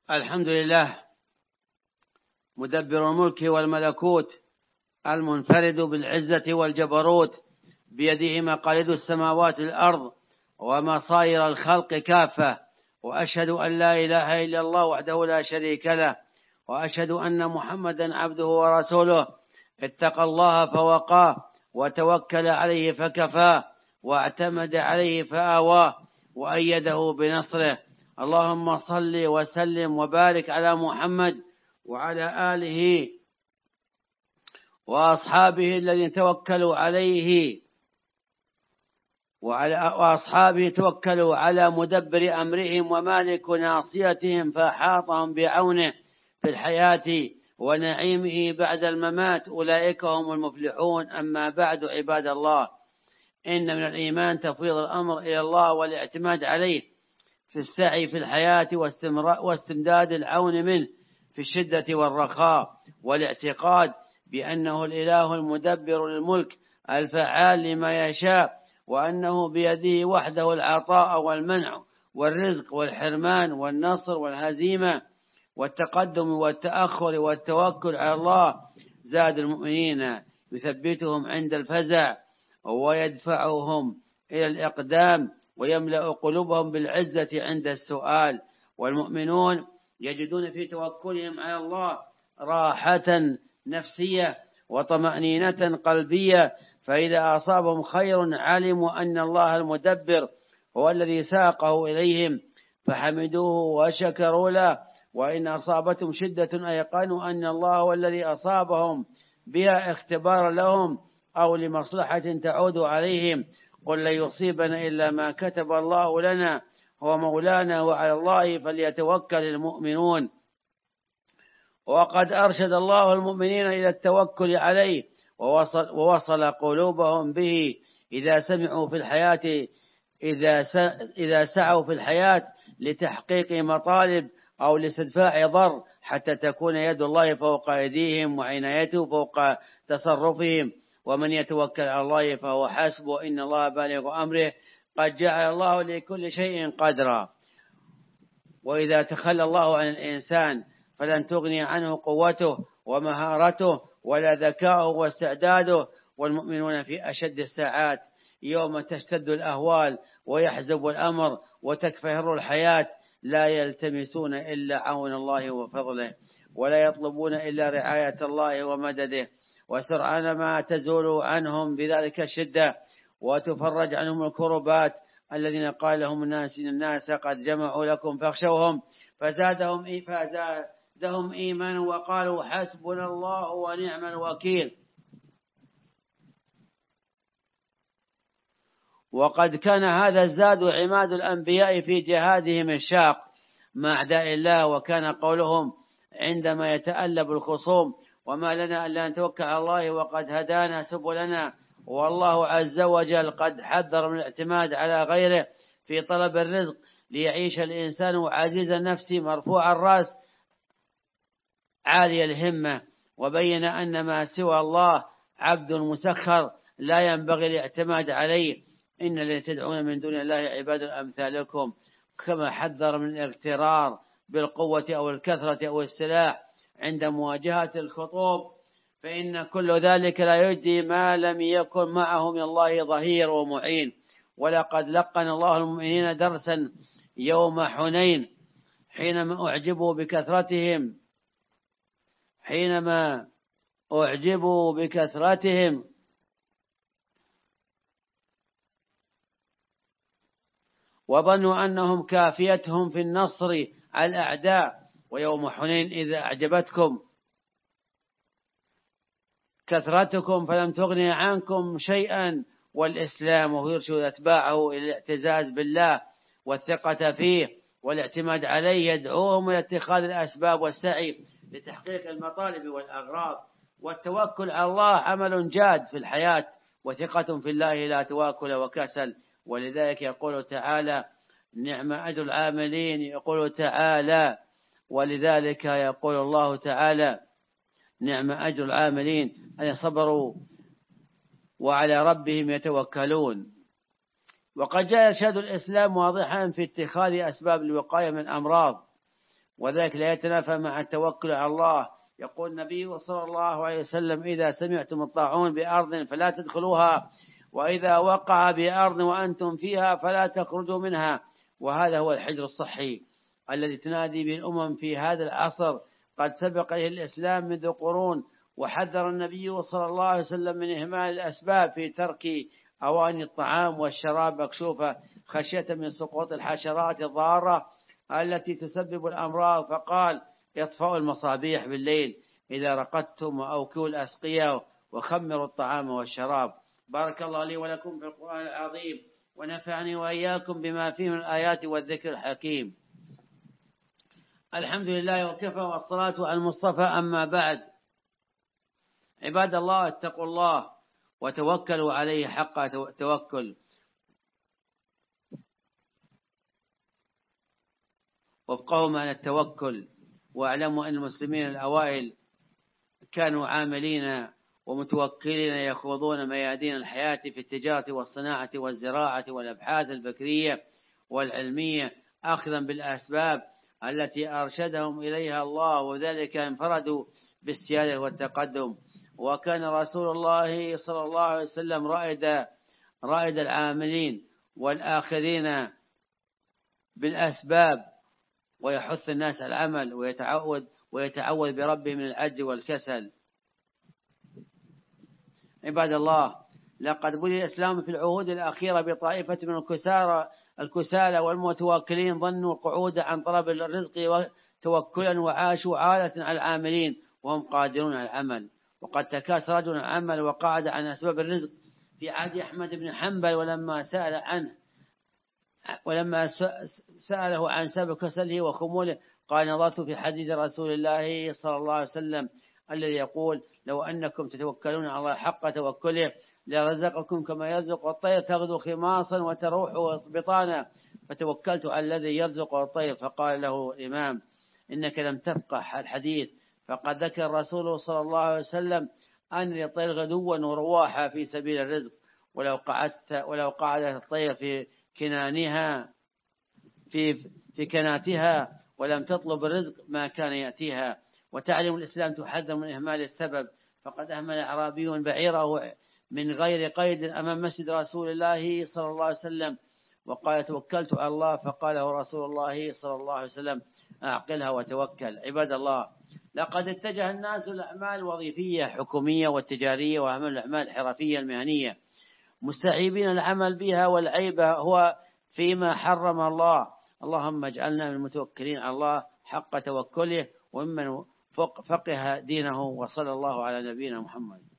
الحمد لله مدبر الملك والملكوت، المنفرد بالعزة والجبروت، بيده مقاليد السماوات والأرض ومصائر الخلق كافة. وأشهد أن لا إله إلا الله وحده لا شريك له، وأشهد أن محمدا عبده ورسوله. اتقى الله فوقاه، وتوكل عليه فكفاه، واعتمد عليه فآواه، وأيده بنصره. اللهم صل وسلم وبارك على محمد وعلى آله وأصحابه الذين توكلوا عليه، وأصحابه توكلوا على مدبر أمرهم ومالك ناصيتهم، فأحاطهم بعونه في الحياة ونعيمه بعد الممات. أولئك هم المفلحون. أما بعد، عباد الله، إن من الإيمان تفويض الأمر إلى الله والاعتماد عليه في السعي في الحياة واستمداد العون منه في الشدة والرخاء، والاعتقاد بأنه الإله المدبر للملك الفعال لما يشاء، وأنه بيده وحده العطاء والمنع والرزق والحرمان والنصر والهزيمة والتقدم والتأخر. والتوكل على الله زاد المؤمنين، يثبتهم عند الفزع ويدفعهم إلى الإقدام، ويملأ قلوبهم بالعزة عند السؤال. والمؤمنون يجدون في توكلهم على الله راحة نفسية وطمأنينة قلبية، فإذا أصابهم خير علموا أن الله المدبر هو الذي ساقه إليهم فحمدوه وشكروا له، وإن أصابتهم شدة أيقنوا أن الله هو الذي أصابهم بها اختبارا لهم أو لمصلحة تعود عليهم. قل لن يصيبنا إلا ما كتب الله لنا هو مولانا وعلى الله فليتوكل المؤمنون. وقد أرشد الله المؤمنين إلى التوكل عليه ووصل قلوبهم به إذا سعوا في الحياة لتحقيق مطالب أو لاستدفاع ضر، حتى تكون يد الله فوق أيديهم وعنايته فوق تصرفهم. ومن يتوكل على الله فهو حسبه، إن الله بالغ أمره، قد جعل الله لكل شيء قدرا. وإذا تخلى الله عن الإنسان فلن تغني عنه قوته ومهارته ولا ذكاؤه واستعداده. والمؤمنون في أشد الساعات، يوم تشتد الأهوال ويحزب الأمر وتكفهر الحياة، لا يلتمسون إلا عون الله وفضله، ولا يطلبون إلا رعاية الله ومدده. وسرعان ما تزول عنهم بذلك الشدة وتفرج عنهم الكربات، الذين قال لهم الناس إن الناس قد جمعوا لكم فاخشوهم فزادهم إيمانا وقالوا حسبنا الله ونعم الوكيل. وقد كان هذا الزاد عماد الأنبياء في جهادهم الشاق مع أعداء الله، وكان قولهم عندما يتألب الخصوم وما لنا ألا نتوكل على الله وقد هدانا سبلنا. والله عز وجل قد حذر من الاعتماد على غيره في طلب الرزق، ليعيش الإنسان عزيز النفس مرفوع الرأس عالي الهمة، وبين أن ما سوى الله عبد مسخر لا ينبغي الاعتماد عليه. إن الذين تدعون من دون الله عباد أمثالكم، كما حذر من الاغترار بالقوة أو الكثرة أو السلاح عند مواجهة الخطوب، فإن كل ذلك لا يجدي ما لم يكن معه من الله ظهير ومعين. ولقد لقن الله المؤمنين درسا يوم حنين حينما أعجبوا بكثرتهم وظنوا أنهم كافيتهم في النصر على الأعداء. ويوم حنين إذا أعجبتكم كثرتكم فلم تغني عنكم شيئا، والإسلام يرشد أتباعه إلى الاعتزاز بالله والثقة فيه والاعتماد عليه، يدعوهم إلى اتخاذ الأسباب والسعي لتحقيق المطالب والأغراض. والتوكل على الله عمل جاد في الحياة، وثقة في الله لا تواكل وكسل. ولذلك يقول تعالى نعم أجر العاملين. يقول تعالى ولذلك يقول الله تعالى نعم أجر العاملين أن صبروا وعلى ربهم يتوكلون. وقد جاء إرشاد الإسلام واضحا في اتخاذ أسباب الوقاية من الأمراض وذلك لا يتنافى مع التوكل على الله. يقول النبي صلى الله عليه وسلم: إذا سمعتم الطاعون بأرض فلا تدخلوها، وإذا وقع بأرض وأنتم فيها فلا تخرجوا منها. وهذا هو الحجر الصحي الذي تنادي به الأمم في هذا العصر، قد سبق إليه الإسلام منذ قرون. وحذر النبي صلى الله عليه وسلم من إهمال الأسباب في ترك أواني الطعام والشراب مكشوفة خشية من سقوط الحشرات الضارة التي تسبب الأمراض، فقال: اطفئوا المصابيح بالليل إذا رقدتم، وأوكوا الأسقية، وخمروا الطعام والشراب. بارك الله لي ولكم في القرآن العظيم، ونفعني وإياكم بما فيه من الآيات والذكر الحكيم. الحمد لله وكفى، والصلاة على المصطفى. أما بعد، عباد الله، اتقوا الله وتوكلوا عليه حق توكل، وفقهم على التوكل. واعلموا أن المسلمين الأوائل كانوا عاملين ومتوكلين يخوضون ميادين الحياة في التجارة والصناعة والزراعة والأبحاث الفكرية والعلمية، أخذا بالأسباب التي أرشدهم إليها الله، وذلك انفردوا بالسيادة والتقدم. وكان رسول الله صلى الله عليه وسلم رائد العاملين والآخذين بالأسباب، ويحث الناس على العمل، ويتعوذ بربه من العجز والكسل. عباد الله، لقد بني الإسلام في العهود الأخيرة بطائفة من الكسالى والمتوكلين ظنوا القعود عن طلب الرزق توكلا، وعاشوا عالة على العاملين وهم قادرون على العمل. وقد تكاس رجل العمل وقعد عن أسباب الرزق في عهد أحمد بن حنبل، ولما سأله عن سبب كسله وخموله قال: نظرت في حديث رسول الله صلى الله عليه وسلم الذي يقول: لو أنكم تتوكلون على الله حق توكله لرزقكم كما يرزق الطير تغدو خماصا وتروح بطانا، فتوكلت على الذي يرزق الطير. فقال له الإمام: إنك لم تفقه الحديث، فقد ذكر الرسول صلى الله عليه وسلم أن للطير غدوا ورواحا في سبيل الرزق، ولو قعدت الطير في كنانها في كناتها ولم تطلب الرزق ما كان يأتيها. وتعلم الإسلام تحذر من إهمال السبب، فقد أهمل أعرابي بعيره من غير قيد أمام مسجد رسول الله صلى الله عليه وسلم، وقال: توكلت على الله. فقال له رسول الله صلى الله عليه وسلم: أعقلها وتوكل. عباد الله، لقد اتجه الناس للأعمال الوظيفية حكومية والتجارية، وأهم الأعمال الحرفية المهنية، مستعيبين العمل بها، والعيب هو فيما حرم الله. اللهم اجعلنا من المتوكلين على الله حق توكله، وممن فقه دينه. وصلى الله على نبينا محمد.